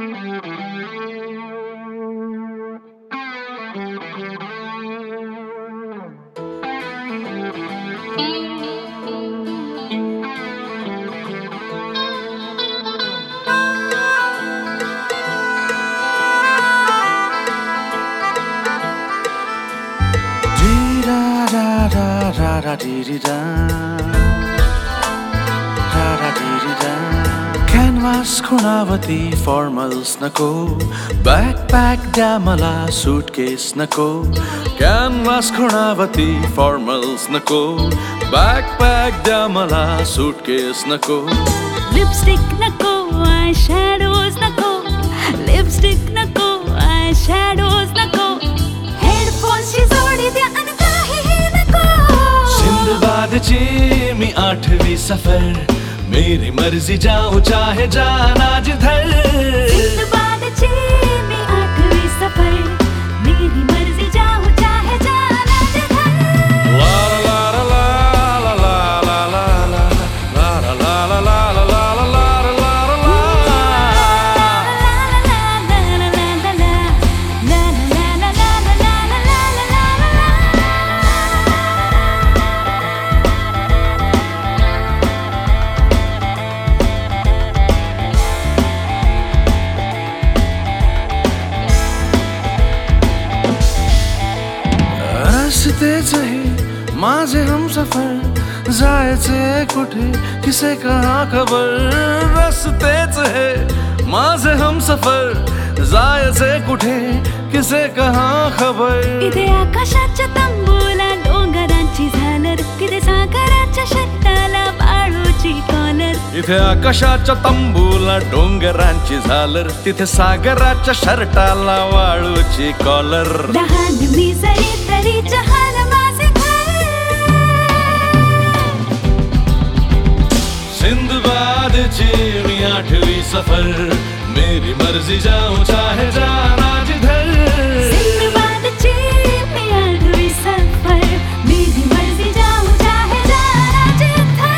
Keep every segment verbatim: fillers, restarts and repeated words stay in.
Canvas खुणावती formals नको, backpack द्या मला सूटकेस नको. कॅनव्हास खुणावती फॉर्मल्स नको, बॅकपॅक द्या मला सूटकेस नको. लिपस्टिक नको, आय शॅडोज नको, लिपस्टिक नको, आय शॅडोज नको. हेडफोन्सची जोडी द्या आणि काहीही नको. सिंदबादची मी आठवी सफर, मेरी मर्जी जाऊं चाहे जाना जिधर. सिंदबादची मी आठवी सफर, मेरी मर्जी जाऊं चाहे जाना जिधर. ला ला ला ला ला ला ला ला ला ला ला ला ला ला ला ला. रस्तेच हे माझे हमसफर, जायचे कुठे किसे कहा खबर. रस्तेच हे माझे हमसफर, जायचे कुठे किसे कहा खबर. इथे आकाशाच्या तंबूला डोंगरांची झालर, तिथे सागराच्या शट्टाला वाळूची कॉलर. इथे आकाशाच्या तंबूला डोंगरांची झालर, तिथे सागराच्या शर्टाला वाळूची कॉलर. लहान मी जरी तरी जहान माझे घर. सिंदबादची मी आठवी सफर, मेरी मर्जी जाऊं चाहे जाना जिधर. सिंदबादची मी आठवी सफर, मेरी मर्जी जाऊं चाहे जाना जिधर.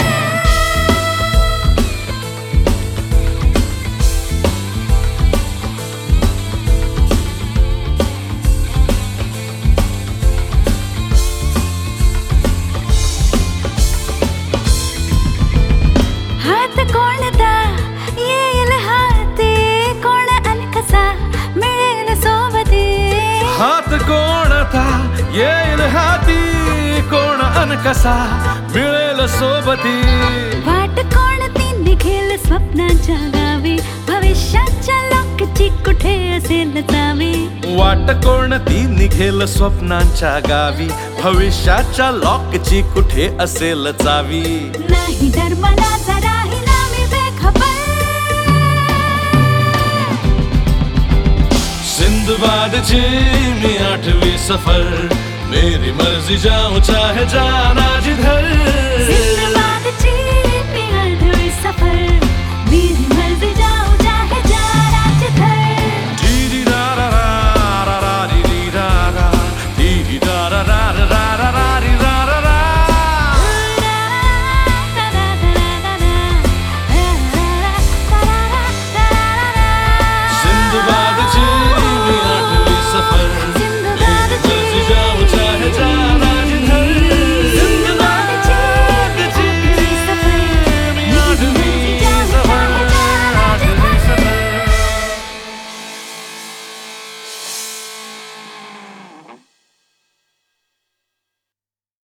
हात कोणता येईल हाती, कोण अन कसा मिळेल सोबती. हात कोणता येईल हाती, कोण अन कसा मिळेल सोबती. वाट कोणती निघेल स्वप्नाच्या गावी, भविष्याच्या लॉकची कुठे असेल चावी. वाट कोणती निघेल स्वप्नांच्या गावी, भविष्याच्या लॉकची कुठे असेल चावी. नाही डर मला जराही ना मी बेखबर. सिंदबादची मी आठवी सफर, मेरी मर्जी जाऊं चाहे जाना जिधर.